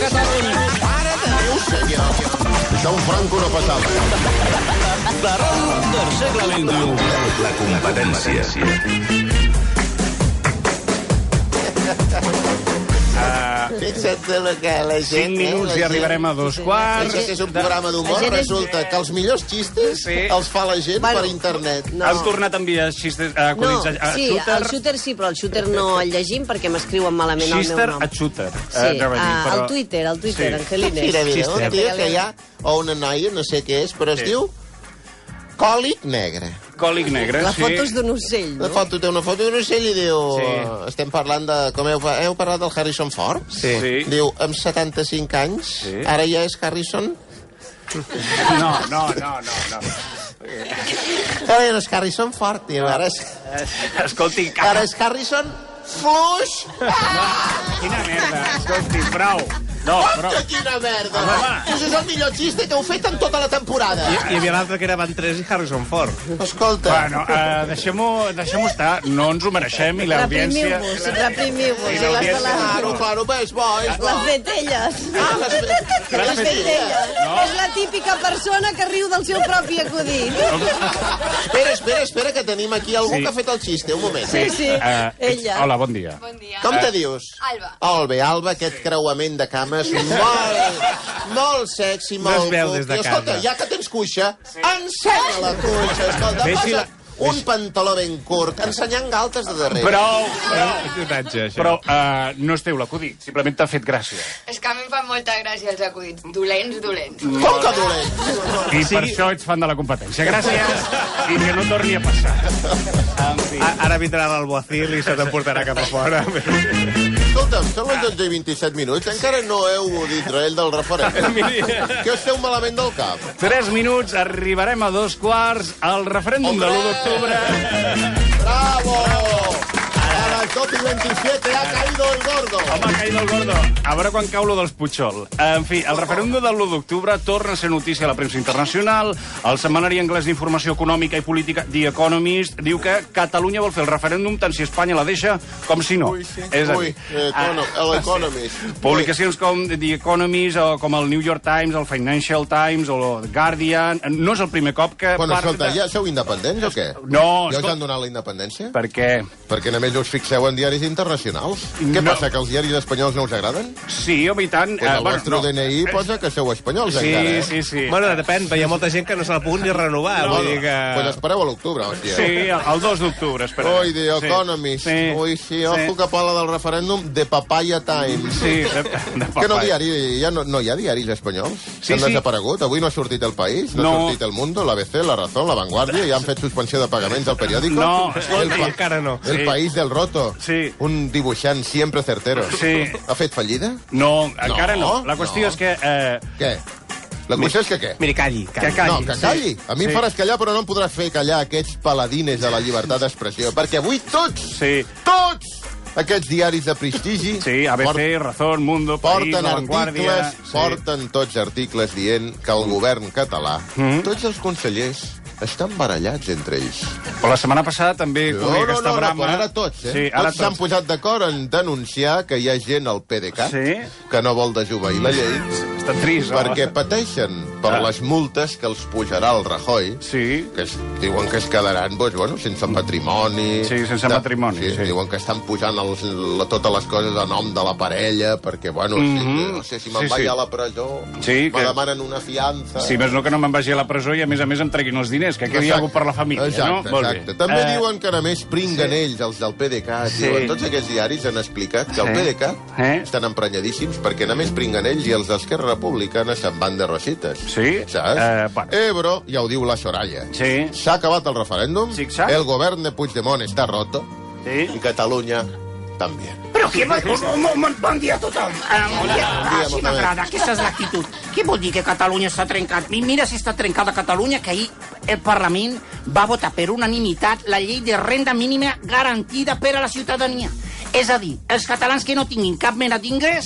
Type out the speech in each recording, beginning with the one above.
Catalunya. Mare de Déu, senyor. Això un Franco no passava. La ràdio del segle XXI. La competència. Fixa't el que la gent... 5 minuts i arribarem a 2:15. Això que és un programa d'humor, resulta que els millors xistes els fa la gent per internet. Has tornat a enviar xistes acudits a sí, Shooter? el Shooter sí, però el Shooter no el llegim perquè m'escriuen malament el meu Xister nom. a Shooter. Sí, al Twitter, Angelines. Mira, un tio que hi ha, o una noia, no sé què és, però es diu Còlic Negre. Còlic Negre, La sí. foto és d'un ocell, no? Té una foto d'un ocell i diu... Estem parlant de... Com heu parlat del Harrison Ford? Sí. Diu, amb 75 anys, ara ja és Harrison? No. Ara ja no és Harrison Ford, tio. Ara és... Escolti, Ara és Harrison Fluix. quina merda. Escolti, prou. No, però... Quina merda! Això és el millor xiste que heu fet en tota la temporada. Hi havia l'altre que era Van Tres i Harrison Ford. Escolta... Bueno, deixem-ho estar. No ens ho mereixem i l'audiència... Reprimiu-vos. Claro, és bo. Les vetelles. Les vetelles. És la típica persona que riu del seu propi acudit. Espera, que tenim aquí algú que ha fet el xiste. Un moment. Sí, ella. Hola, bon dia. Bon dia. Com te dius? Alba. Alba, aquest creuament de cames molt sexy, molt... No es veu des de casa. Escolta, ja que tens cuixa, ensenya la cuixa. Escolta, posa un pantaló ben curt, ensenyant galtes de darrere. Però no esteu l'acudit, simplement t'ha fet gràcia. És que a mi em fan molta gràcia els acudits. Dolents. Com que dolent? I per això ets fan de la competència. Gràcies i que no torni a passar. Ara vindrà l'alboacil i se t'emportarà cap a fora. Escolta'm, són les 12 i 27 minuts, encara no heu dit res del referèndum. Que esteu malament del cap. 3 minuts, arribarem a 2:15 al referèndum de l'1 d'octubre. ¡Bravo! A las 12 y 27 ha caído el gordo. Home, ha caído el gordo. A veure quan cau lo dels Pujol. En fi, el referèndum del l'1 d'octubre torna a ser notícia a la premsa internacional. El setmanari anglès d'informació econòmica i política, The Economist, diu que Catalunya vol fer el referèndum tant si Espanya la deixa com si no. És a dir, l'Economist. publicacions com The Economist o com el New York Times, el Financial Times o el Guardian... No és el primer cop que... Bueno, escolta, ja sou independents o què? No. Ja us han donat la independència? Per què? Perquè només us fixeu en diaris internacionals. Què passa, que els diaris espanyols no us agraden? Sí, home, i tant. Pues el vostre DNI posa que sou espanyols, encara, Sí. Bueno, depèn, hi ha molta gent que no se la pogut ni renovar. Vull dir que... Pues espereu a l'octubre, hòstia. Sí, el 2 d'octubre, espera. Ui, The Economist. Ui, sí, ojo que parla del referèndum de Papaya Times. Sí, de Que no diari, ja no hi ha diaris espanyols? Sí, han desaparegut? Avui no ha sortit El País, no ha sortit El Mundo, l'ABC, La Razón, La Vanguardia, i han fet suspensió de pagaments al periòdico? No, encara no. El País del Roto. Sí. Un dibuixant siempre certero. Sí. Ha fet fallida? No, encara no. La qüestió és que... Què? La qüestió és que què? Miri, calli. Que calli. No, que calli. A mi em faràs callar, però no em podràs fer callar aquests paladines de la llibertat d'expressió, perquè avui tots aquests diaris de prestigi... Sí, ABC, Razón, Mundo, País, La Vanguardia... Porten tots articles dient que el govern català, tots els consellers, estan barallats entre ells. Però la setmana passada també corria aquesta brama... però ara tots, Sí, tots s'han posat d'acord en denunciar que hi ha gent al PDeCAT que no vol desobeir la llei Estan tristos, perquè pateixen per les multes que els pujarà el Rajoy, que diuen que es quedaran sense patrimoni... Sí, sense patrimoni. Diuen que estan pujant totes les coses a nom de la parella perquè, no sé si me'n vaig a la presó, me demanen una fiança... Sí, més no que no me'n vagi a la presó i, a més, em treguin els diners, que quedi alguna per la família, no? Exacte. També diuen que només pringuen ells, els del PDeCAT. Tots aquests diaris han explicat que el PDeCAT estan emprenyadíssims perquè només pringuen ells i els d'Esquerra Republicana se'n van de rosites. Sí? Saps? Però ja ho diu la Soraya. Sí. S'ha acabat el referèndum, el govern de Puigdemont està roto i Catalunya també. Però què vol dir? Bon dia a tothom. Sí, m'agrada, aquesta és l'actitud. Què vol dir que Catalunya està trencat? Mira si està trencada Catalunya, que ahir el Parlament va votar per unanimitat la llei de renda mínima garantida per a la ciutadania. És a dir, els catalans que no tinguin cap mena d'ingrés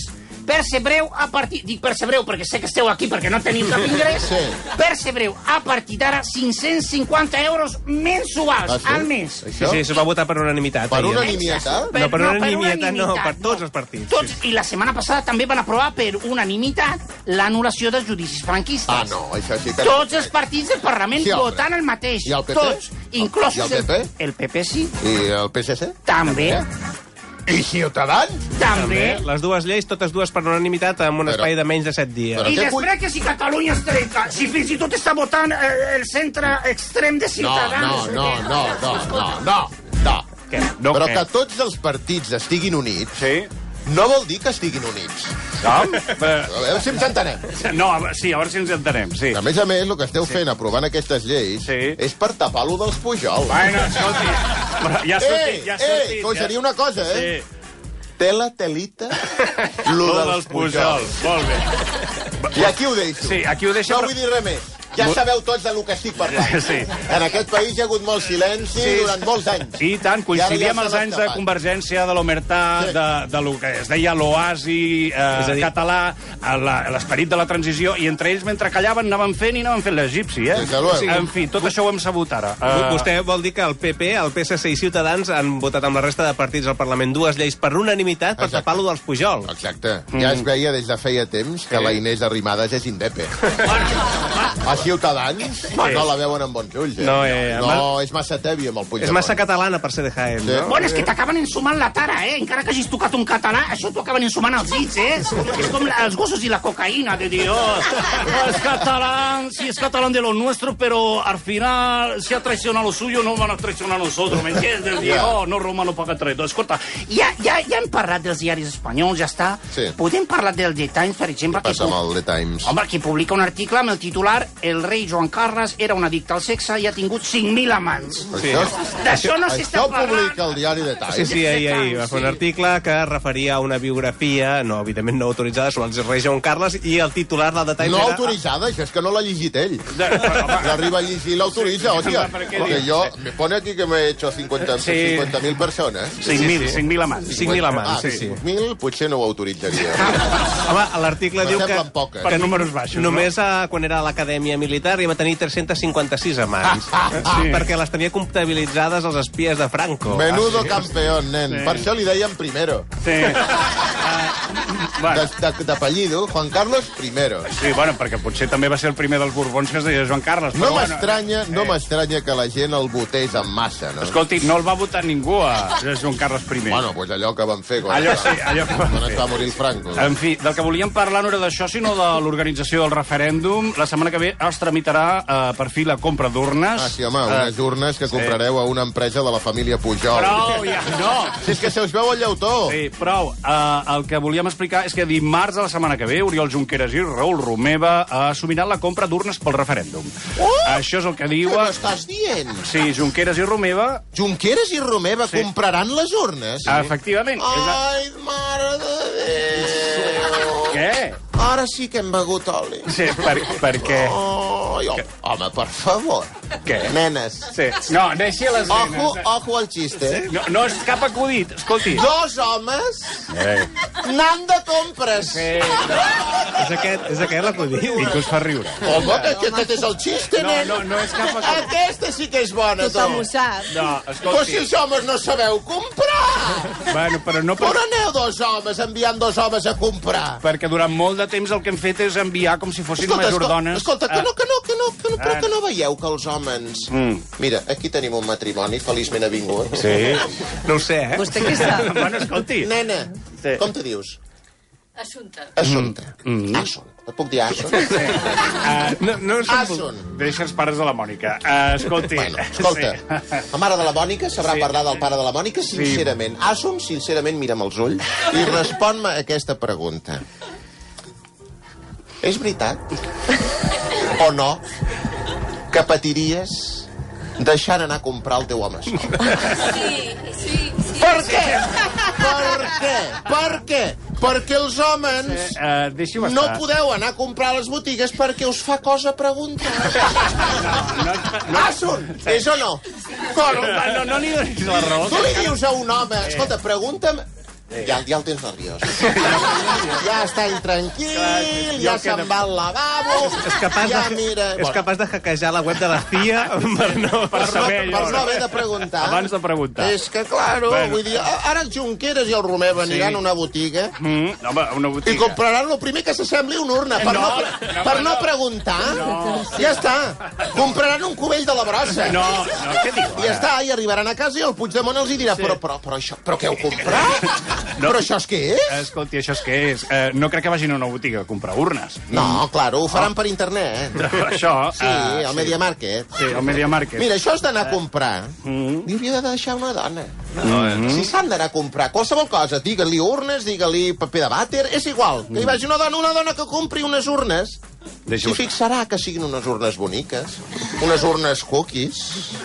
per ser breu, dic per ser breu perquè sé que esteu aquí perquè no teniu cap ingrés, per ser breu, a partir d'ara, 550 euros mensuals al mes. Sí, això va votar per unanimitat. Per unanimitat? No, per unanimitat no, per tots els partits. I la setmana passada també van aprovar per unanimitat l'anul·lació dels judicis franquistes. Ah, no, això sí que... Tots els partits del Parlament votant el mateix. I el PP? Tots, inclosos... I el PP? El PP sí. I el PSC? També. I Ciutadans? També. Les dues lleis, totes dues per unanimitat, amb un espai de menys de 7 dies. I després que si Catalunya es trenca, si fins i tot està votant el centre extrem de Ciutadans... No. Però que tots els partits estiguin units no vol dir que estiguin units. A veure si ens entenem. No, sí, a veure si ens entenem, sí. A més, el que esteu fent aprovant aquestes lleis és per tapar-lo dels Pujol. Bueno, escolti, però ja ha sortit. Que us diria una cosa, Tela, telita, lo dels Pujol. Molt bé. I aquí ho deixo. Sí, aquí ho deixo. No vull dir res més. Ja sabeu tots de lo que estic parlant. Sí. En aquest país hi ha hagut molt silenci durant molts anys. I tant, coincidíem els anys de Convergència, de l'Omertà, de lo que es deia l'oasi català, l'esperit de la transició, i entre ells, mentre callaven, anaven fent l'egipci, En fi, tot això ho hem sabut ara. Vostè vol dir que el PP, el PSC i Ciutadans han votat amb la resta de partits al Parlament dues lleis per unanimitat per tapar-lo dels Pujol. Exacte. Ja es veia des de feia temps que la Inés Arrimadas és indepe. A Ciutadans no la veuen amb bons ulls. No, és massa tèbia amb el Puigdemont. És massa catalana per ser de Jaén, no? Bueno, és que t'acaben ensumant la tara, encara que hagis tocat un català, això t'ho acaben ensumant els dits, És com els gossos i la cocaïna, de Dios. Es catalán, sí es catalán de lo nuestro, pero al final, si ha traicionado lo suyo, no van a traicionar a nosotros, ¿me entiendes? No, Roma no paga traïdor. Escolta, ja hem parlat dels diaris espanyols, ja està. Podem parlar del The Times, per exemple. Què passa amb el The Times? Home, que publica un article amb el titular El rei Joan Carles era un addicte al sexe i ha tingut 5.000 amants. D'això no s'està parlant. Això publica el diari The Times. Sí, ahir va fer un article que referia a una biografia, no, evidentment no autoritzada, sobre el rei Joan Carles, i el titular del The Times no autoritzada, això és que no l'ha llegit ell. L'arriba a llegir i l'autoritza, hòstia. Perquè jo, me pone aquí que m'he hecho 50.000 persones. 5.000 amants. 5.000 amants, sí. 5.000 potser no ho autoritzaria. Home, l'article diu que... Per números baixos, només quan era a l'acadèmia militar i va tenir 356 amants. Perquè les tenia comptabilitzades els espies de Franco. Menudo campeón, nen. Per això li deien primero. Sí. D'apellido, Juan Carlos Primero. Sí, bueno, perquè potser també va ser el primer dels Borbons que es deia Joan Carles. No m'estranya que la gent el votés en massa, no? Escolti, no el va votar ningú a Joan Carles I. Bueno, doncs allò que van fer allò que van fer. Es va morir el Franco. En fi, del que volíem parlar no era d'això, sinó de l'organització del referèndum. La setmana que ve es tramitarà per fi la compra d'urnes. Ah, sí, home, unes urnes que comprareu a una empresa de la família Pujol. Prou, ja, no! Si és que se us veu el llautó. Sí, prou. El que volíem explicar és que dimarts de la setmana que ve, Oriol Junqueras i Raül Romeva assumiran la compra d'urnes pel referèndum. Això és el que diuen... Què m'estàs dient? Sí, Junqueras i Romeva... Junqueras i Romeva compraran les urnes? Efectivament. Ai, mare de Déu! Què? Ara sí que hem begut oli. Sí, per què? Home, per favor. Què? Nenes. Sí. No, deixi les nenes. Ojo al xiste. No és cap acudit, escolti. Dos homes anant de compres. Sí. És aquest l'acudit. I que us fa riure. Home, que aquest és el xiste, nen. No és cap acudit. Aquesta sí que és bona, Tothom ho sap. No, escolti. Però si els homes no sabeu comprar. Bueno, però no... Però aneu dos homes enviant dos homes a comprar. Perquè durant molt de temps el que hem fet és enviar com si fossin majordones... Escolta, però que no veieu que els homes... Mira, aquí tenim un matrimoni feliçment avingut. Sí. No ho sé, Vostè què sap? Bueno, escolti. Nena, com te dius? Assumpte. Assun. Et puc dir Assun? Assun. Deixa els pares de la Mònica. Escolti. Bueno, escolta, la mare de la Mònica sabrà parlar del pare de la Mònica sincerament. Assun, sincerament, mira'm els ulls i respon-me aquesta pregunta. És veritat o no que patiries deixant anar a comprar el teu home sol? Sí. Per què? Per què? Perquè els homes no podeu anar a comprar a les botigues perquè us fa cosa preguntar. Assun, és o no? No li donis la raó. Tu li dius a un home, escolta, pregunta'm Ja el tens nerviós. Ja està intranquil, ja se'n va al lavabo, ja mira... És capaç de hackejar la web de la CIA per no haver de preguntar. Abans de preguntar. És que, claro, vull dir, ara el Junqueras i el Romeva aniran a una botiga i compraran el primer que s'assembli una urna per no preguntar. Ja està. Compraran un cubell de la brossa. No, què diu? I ja està, i arribaran a casa i el Puigdemont els dirà però què heu comprat? Però això és què és? Escolti, això és què és? No crec que vagin a una botiga a comprar urnes. No, claro, ho faran per internet. Això... Sí, al Media Market. Sí, al Media Market. Mira, això és d'anar a comprar. Li hauria de deixar una dona. Si s'han d'anar a comprar qualsevol cosa, digue-li urnes, digue-li paper de vàter, és igual. Que hi vagi una dona que compri unes urnes. S'hi fixarà que siguin unes urnes boniques, unes urnes cookies,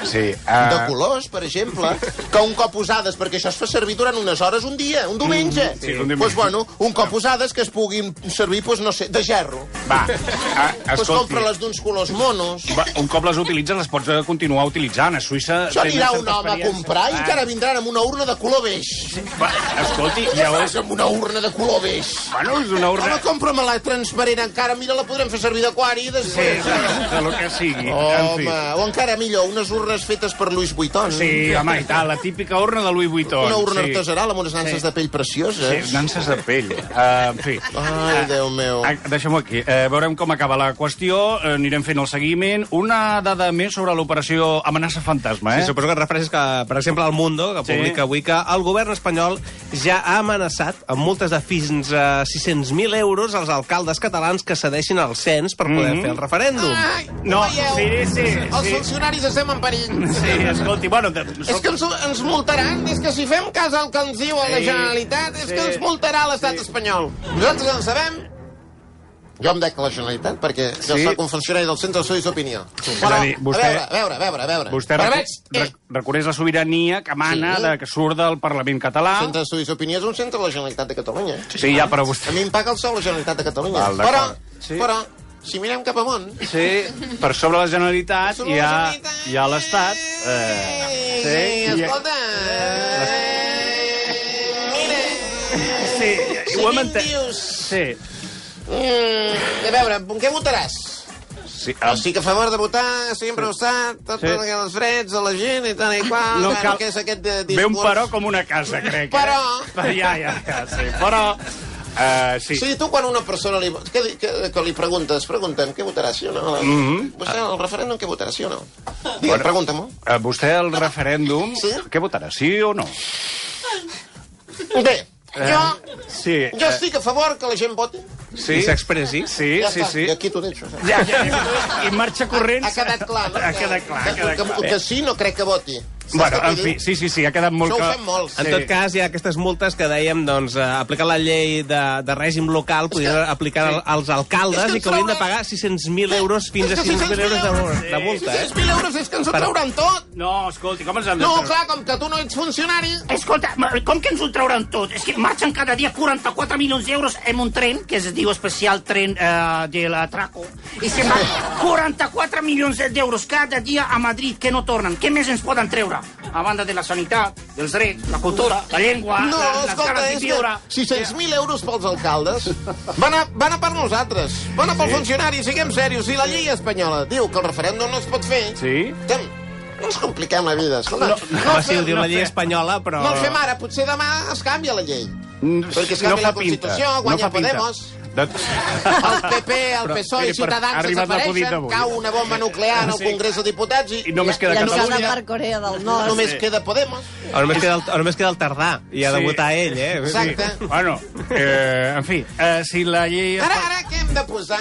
de colors, per exemple, que un cop usades, perquè això es fa servir durant unes hores un dia, un diumenge. Doncs, bueno, un cop usades que es puguin servir, no sé, de gerro. Va, doncs compra-les d'uns colors monos. Un cop les utilitzes, les pots continuar utilitzant. A Suïssa... Això anirà un home a comprar i encara vindran amb una urna de color beix. Escolti, ja vas amb una urna de color beix. Bueno, és una urna... Home, compra-me-la transparent encara, mira, la podrem fer servir d'aquari després. Sí, de lo que sigui. Home, o encara millor, unes urnes fetes per Louis Vuitton. Sí, home, i tal, la típica urna de Louis Vuitton. Una urna artesanal amb unes nanses de pell precioses. Sí, nanses de pell. En fi. Ai, Déu meu. Deixem-ho aquí. Veurem com acaba la qüestió, anirem fent el seguiment. Una dada més sobre l'operació Amenaça Fantasma, Sí, suposo que et refereixes que, per exemple, El Mundo, que publica avui que el govern espanyol ja ha amenaçat amb multes de fins a 600.000 euros als alcaldes catalans que cedeixin el cens per poder fer el referèndum. Ai, no, sí. Els funcionaris estem en perill. Sí, escolti, bueno... És que ens multaran, és que si fem cas al que ens diu a la Generalitat, és que ens multarà l'estat espanyol. Nosaltres en sabem. Jo em dec a la Generalitat, perquè jo soc un funcionari del Centre d'Estudis d'Opinió. Però, a veure... Vostè reconeix la sobirania que emana, que surt del Parlament català. El Centre d'Estudis d'Opinió és un centre de la Generalitat de Catalunya. Sí, ja, però vostè... A mi em paga el sou la Generalitat de Catalunya. Però, si mirem cap amunt... Sí, per sobre la Generalitat hi ha l'Estat. Escolta... Mira... Sí, ho hem entès. Sí. A veure, què votaràs? Estic a favor de votar, sempre ho sap, tots els freds de la gent i tal i qual. No cal... Què és aquest discurs? Ve un però com una casa, crec. Però... Ja, sí. Però... Sí, tu quan una persona que li preguntes, què votaràs, sí o no? Vostè el referèndum què votarà, sí o no? Digue'm, pregunta-m'ho. Vostè el referèndum què votarà, sí o no? Bé, jo estic a favor que la gent voti. Sí, i s'expressi. Sí. I aquí t'ho deixo. I marxa corrents... Ha quedat clar, no? Ha quedat clar. Que sí, no crec que voti. Bueno, en fi, sí, ha quedat molt clar. Això ho fem molts. En tot cas, hi ha aquestes multes que dèiem, doncs, aplicant la llei de règim local, podrien aplicar als alcaldes i que haurien de pagar 600.000 euros fins a 600.000 euros de multa. 600.000 euros és que ens ho trauran tot. No, escolti, com ens han de treure? No, clar, com que tu no ets funcionari... Escolta, com que ens ho trauran tot? És que marxen cada dia 44 milions d'euros en un tren, que es diu especial tren de l'Atraco, i se'n van 44 milions d'euros cada dia a Madrid, que no tornen. Què més ens poden treure? A banda de la sanitat, dels drets, la cultura, la llengua, les ganes de viure... 600.000 euros pels alcaldes van a per nosaltres, van a pel funcionari, siguem serios. Si la llei espanyola diu que el referèndum no es pot fer... No ens compliquem la vida. Sí, ho diu la llei espanyola, però... No el fem ara, potser demà es canvia la llei. Perquè es canvia la Constitució, guanya Podemos... El PP, el PSOE i Ciutadans desapareixen, cau una bomba nuclear al Congrés de Diputats i només queda Catalunya. Llançada per Corea del Nord. Només queda Podemos. Només queda el Tardà, i ha de votar ell, Exacte. Bueno, en fi, si la llei... Ara què hem de posar?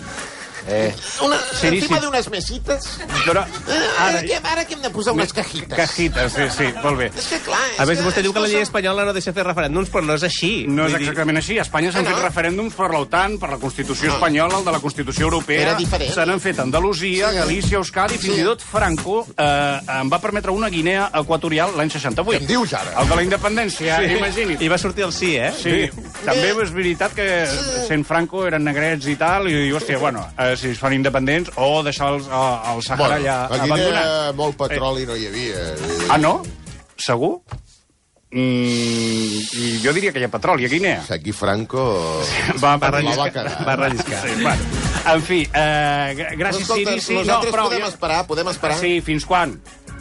Encima d'unes mesites. Ara que hem de posar unes cajites. Cajites, sí, molt bé. És que clar... A més, vostè diu que la llei espanyola no deixa fer referèndums, però no és així. No és exactament així. A Espanya s'han fet referèndums per l'OTAN, per la Constitució espanyola, el de la Constitució europea. Era diferent. Se n'han fet a Andalusia, Galícia, Euskadi, fins i tot Franco em va permetre una Guinea Equatorial l'any 68. Què em dius ara? El de la independència, imagini's. I va sortir el sí, Sí. També és veritat que sent Franco eren negrets i tal, i hòstia, bueno, si es fan independents o deixar el Sahara allà abandonat. A Guinea molt petroli no hi havia. Ah, no? Segur? I jo diria que hi ha petroli a Guinea. Aquí Franco... Va Va relliscar. Sí, bueno. En fi, gràcies, Escolta, Siri. Sí, nosaltres però podem esperar. Sí, fins quan?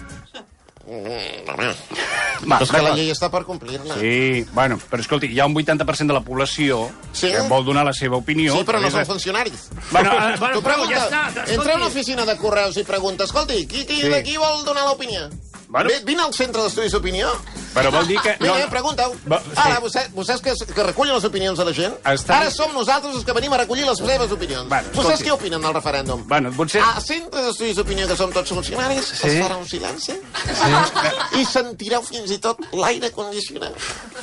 Però és que la llei està per complir-la. Sí, bueno, però escolti, hi ha un 80% de la població que vol donar la seva opinió. Sí, però no són funcionaris. Bueno, Tu pregunta, ja està, escolti. entra a una oficina de correus i pregunta, escolti, qui d'aquí vol donar l'opinió? Bueno. Vine al centre d'estudis d'opinió. Però vol dir que... Vinga, pregunta-ho. Sí. Ara, vostès que recullen les opinions de la gent, ara som nosaltres els que venim a recollir les seves opinions. Vostès què opinen del referèndum? Bueno, potser... A centre d'estudis d'opinió, que som tots funcionaris, es farà un silenci i sentireu fins i tot l'aire condicionat.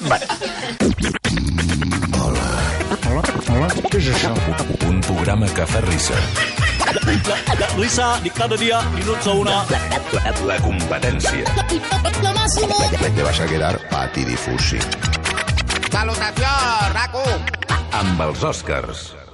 Què és això? Un programa que fa risa. Risa de cada dia, minuts a una. La competència. Te vas a quedar patidifusi. Salutació, Raco! Amb els Oscars.